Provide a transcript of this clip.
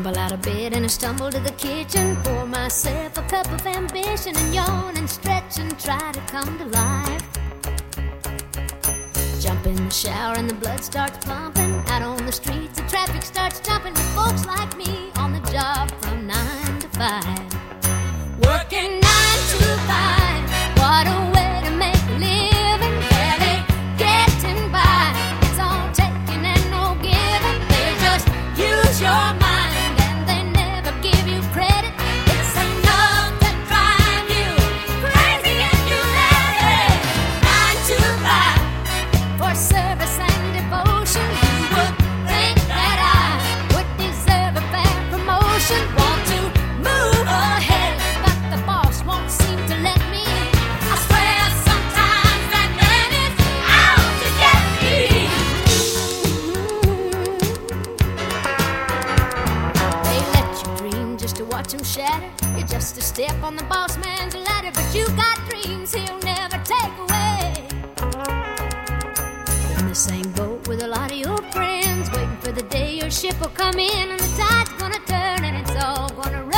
Scramble out of bed and I stumble to the kitchen, pour myself a cup of ambition and yawn and stretch and try to come to life. Jump in the shower and the blood starts pumping. Out on the streets the traffic starts jumping with folks like me on the job from 9 to 5. Working 9 to 5, what a way to make a living. Barely getting by, it's all taking and no giving. They just use your mind and they never give you credit. It's enough to drive you crazy and you let it. 9 to 5 for service and devotion. You would think that I would deserve a fair promotion. Want to move ahead, but the boss won't seem to let me. I swear sometimes that man is out to get me. They let you dream just to watch him shatter. You're just a step on the boss man's ladder, but you got dreams he'll never take away. In the same boat with a lot of your friends, waiting for the day your ship will come in and the tide's gonna turn and it's all gonna